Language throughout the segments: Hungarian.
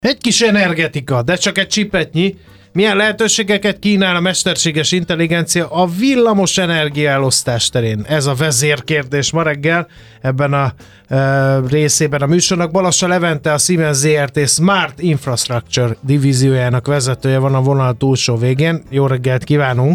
Egy kis energetika, de csak egy csipetnyi. Milyen lehetőségeket kínál a mesterséges intelligencia a villamos energiaelosztás terén? Ez a vezérkérdés ma reggel ebben a részében a műsornak. Balassa Levente, a Siemens ZRT Smart Infrastructure divíziójának vezetője van a vonal túlsó végén. Jó reggelt kívánunk!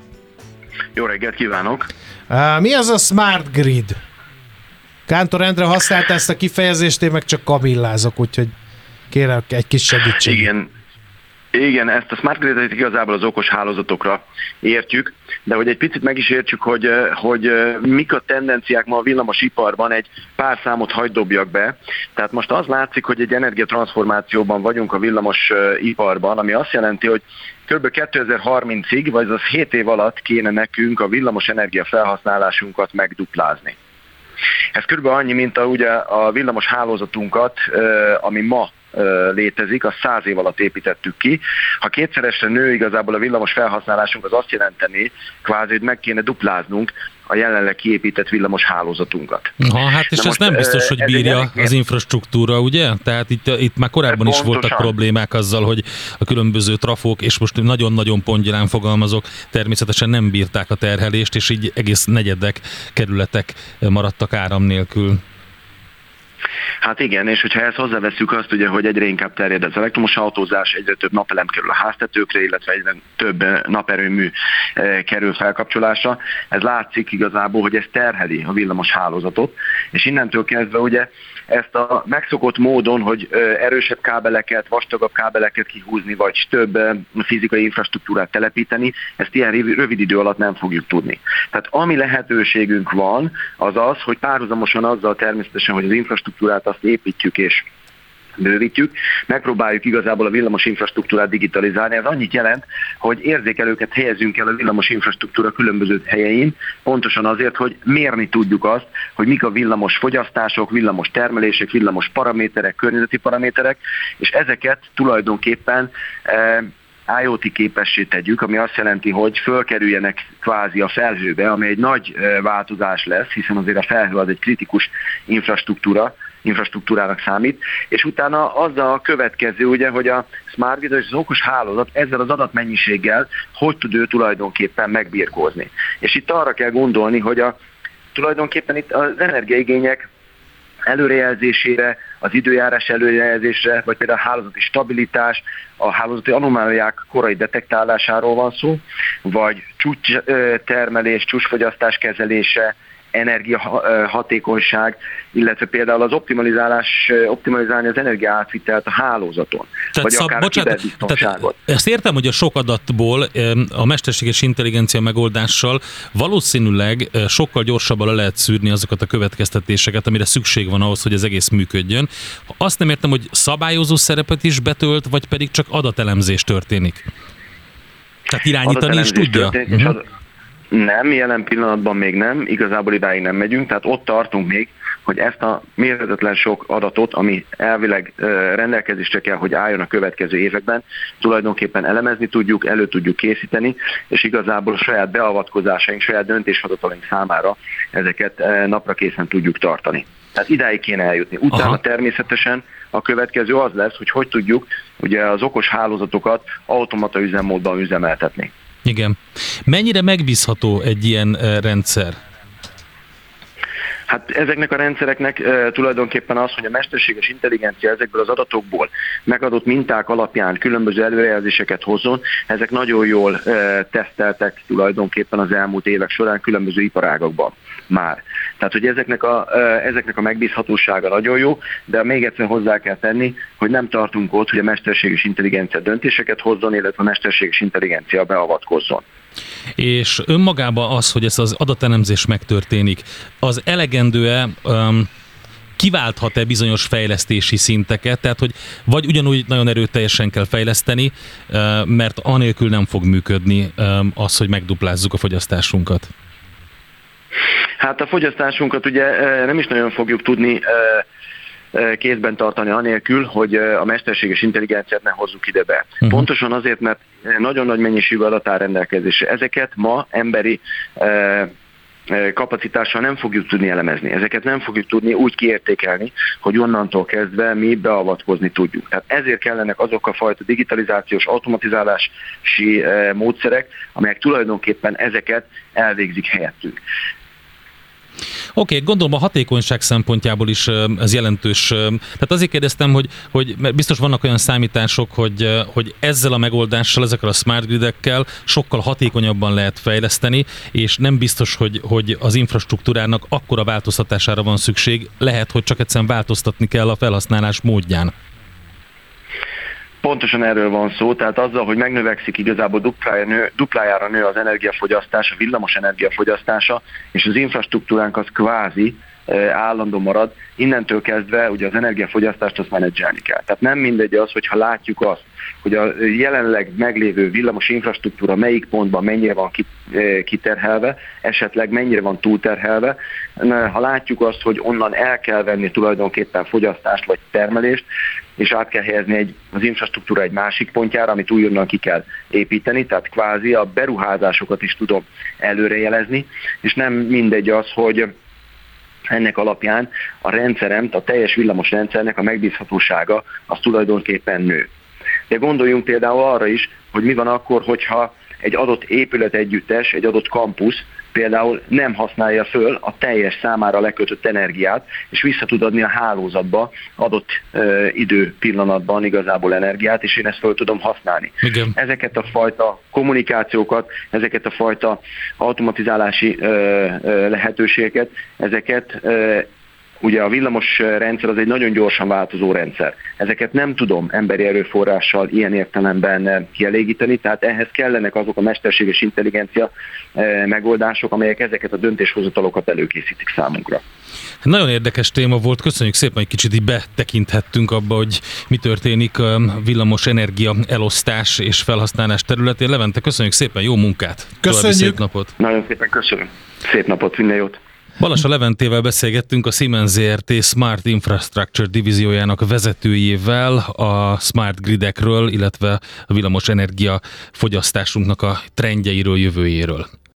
Jó reggelt kívánok! Mi az a Smart Grid? Kántor Endre használta ezt a kifejezést, én meg csak kamillázok, úgyhogy kérem egy kis segítséget. Igen, ezt a Smart Grid-et igazából az okos hálózatokra értjük, de hogy egy picit meg is értsük, hogy mik a tendenciák ma a villamos-iparban, egy pár számot hadd dobjak be. Tehát most az látszik, hogy egy energiatranszformációban vagyunk a villamos-iparban, ami azt jelenti, hogy kb. 2030-ig, vagy az 7 év alatt kéne nekünk a villamos energia felhasználásunkat megduplázni. Ez körülbelül annyi, mint ugye a villamos hálózatunkat, ami ma létezik, azt 100 év alatt építettük ki. Ha kétszeresre nő igazából a villamos felhasználásunk, az azt jelenteni, kvázi, hogy meg kéne dupláznunk a jelenleg kiépített villamos hálózatunkat. Hát és ez nem biztos, hogy bírja az infrastruktúra, ugye? Tehát itt már korábban is voltak problémák azzal, hogy a különböző trafók, és most nagyon-nagyon pongyilán fogalmazok, természetesen nem bírták a terhelést, és így egész negyedek, kerületek maradtak áram nélkül. Hát igen, és hogyha ezt hozzáveszünk azt, ugye, hogy egyre inkább terjed az elektromos autózás, egyre több napelem kerül a háztetőkre, illetve egyre több naperőmű kerül felkapcsolásra, ez látszik igazából, hogy ez terheli a villamos hálózatot, és innentől kezdve ugye ezt a megszokott módon, hogy erősebb kábeleket, vastagabb kábeleket kihúzni, vagy több fizikai infrastruktúrát telepíteni, ezt ilyen rövid idő alatt nem fogjuk tudni. Tehát ami lehetőségünk van, az az, hogy párhuzamosan azzal természetesen, hogy az infrastruktúrát azt építjük és bővítjük, megpróbáljuk igazából a villamos infrastruktúrát digitalizálni. Ez annyit jelent, hogy érzékelőket helyezünk el a villamos infrastruktúra különböző helyein, pontosan azért, hogy mérni tudjuk azt, hogy mik a villamos fogyasztások, villamos termelések, villamos paraméterek, környezeti paraméterek, és ezeket tulajdonképpen IoT képessé tegyük, ami azt jelenti, hogy fölkerüljenek kvázi a felhőbe, ami egy nagy változás lesz, hiszen azért a felhő az egy kritikus infrastruktúrának számít, és utána az a következő, ugye, hogy a Smart Grid és az okos hálózat ezzel az adatmennyiséggel hogy tud ő tulajdonképpen megbirkózni. És itt arra kell gondolni, hogy tulajdonképpen itt az energiaigények előrejelzésére, az időjárás előrejelzésre, vagy például a hálózati stabilitás, a hálózati anomáliák korai detektálásáról van szó, vagy csúcstermelés, csúcsfogyasztás kezelése, energiahatékonyság, illetve például az optimalizálni az energiaátvitelt a hálózaton, vagy akár a kiberbiztonságot. Ezt értem, hogy a sok adatból a mesterséges intelligencia megoldással valószínűleg sokkal gyorsabban le lehet szűrni azokat a következtetéseket, amire szükség van ahhoz, hogy az egész működjön. Azt nem értem, hogy szabályozó szerepet is betölt, vagy pedig csak adatelemzés történik. Tehát irányítani is tudja? Nem, jelen pillanatban még nem, igazából idáig nem megyünk, tehát ott tartunk még, hogy ezt a mérhetetlen sok adatot, ami elvileg rendelkezésre kell, hogy álljon a következő években, tulajdonképpen elemezni tudjuk, elő tudjuk készíteni, és igazából a saját beavatkozásaink, saját döntéshozatalaink számára ezeket napra készen tudjuk tartani. Tehát idáig kéne eljutni. Utána természetesen a következő az lesz, hogy tudjuk ugye az okos hálózatokat automata üzemmódban üzemeltetni. Igen. Mennyire megbízható egy ilyen rendszer? Hát ezeknek a rendszereknek tulajdonképpen az, hogy a mesterséges intelligencia ezekből az adatokból megadott minták alapján különböző előrejelzéseket hozzon, ezek nagyon jól teszteltek tulajdonképpen az elmúlt évek során különböző iparágakban már. Tehát, hogy ezeknek a megbízhatósága nagyon jó, de még egyszer hozzá kell tenni, hogy nem tartunk ott, hogy a mesterséges intelligencia döntéseket hozzon, illetve a mesterséges intelligencia beavatkozzon. És önmagában az, hogy ez az adatelemzés megtörténik, az elegendő-e, kiválthat-e bizonyos fejlesztési szinteket, tehát hogy vagy ugyanúgy nagyon erőteljesen kell fejleszteni, mert anélkül nem fog működni az, hogy megduplázzuk a fogyasztásunkat? Hát a fogyasztásunkat ugye nem is nagyon fogjuk tudni kézben tartani anélkül, hogy a mesterséges intelligenciát ne hozzuk ide be. Pontosan azért, mert nagyon nagy mennyiségű adat áll rendelkezésre. Ezeket ma emberi kapacitással nem fogjuk tudni elemezni. Ezeket nem fogjuk tudni úgy kiértékelni, hogy onnantól kezdve mi beavatkozni tudjuk. Tehát ezért kellenek azok a fajta digitalizációs, automatizálási módszerek, amelyek tulajdonképpen ezeket elvégzik helyettünk. Oké, gondolom a hatékonyság szempontjából is ez jelentős. Tehát azért kérdeztem, hogy mert biztos vannak olyan számítások, hogy ezzel a megoldással, ezekkel a smart gridekkel sokkal hatékonyabban lehet fejleszteni, és nem biztos, hogy az infrastruktúrának akkora változtatására van szükség, lehet, hogy csak egyszerűen változtatni kell a felhasználás módján. Pontosan erről van szó, tehát azzal, hogy megnövekszik igazából duplájára nő az energiafogyasztás, a villamos energiafogyasztása, és az infrastruktúránk az kvázi állandó marad, innentől kezdve ugye az energiafogyasztást azt menedzselni kell. Tehát nem mindegy az, hogyha látjuk azt, hogy a jelenleg meglévő villamos infrastruktúra melyik pontban mennyire van kiterhelve, esetleg mennyire van túlterhelve. Ha látjuk azt, hogy onnan el kell venni tulajdonképpen fogyasztást vagy termelést, és át kell helyezni az infrastruktúra egy másik pontjára, amit újonnan ki kell építeni, tehát kvázi a beruházásokat is tudom előrejelezni, és nem mindegy az, hogy ennek alapján a rendszerem, a teljes villamos rendszernek a megbízhatósága az tulajdonképpen nő. De gondoljunk például arra is, hogy mi van akkor, hogyha egy adott épület együttes, egy adott kampusz például nem használja föl a teljes számára lekötött energiát, és vissza tud adni a hálózatba adott idő pillanatban igazából energiát, és én ezt föl tudom használni. Igen. Ezeket a fajta kommunikációkat, ezeket a fajta automatizálási lehetőségeket, ezeket ugye a villamos rendszer az egy nagyon gyorsan változó rendszer. Ezeket nem tudom emberi erőforrással ilyen értelemben kielégíteni, tehát ehhez kellenek azok a mesterséges intelligencia megoldások, amelyek ezeket a döntéshozatalokat előkészítik számunkra. Nagyon érdekes téma volt, köszönjük szépen, hogy kicsit így betekinthettünk abba, hogy mi történik a villamos energia elosztás és felhasználás területén. Levente, köszönjük szépen, jó munkát! Köszönjük! Szép napot! Nagyon szépen köszönöm! Szép napot, minden jót! Balassa Leventével beszélgettünk, a Siemens Zrt. Smart Infrastructure divíziójának vezetőjével a smart gridekről, illetve a villamos energia fogyasztásunknak a trendjeiről, jövőjéről.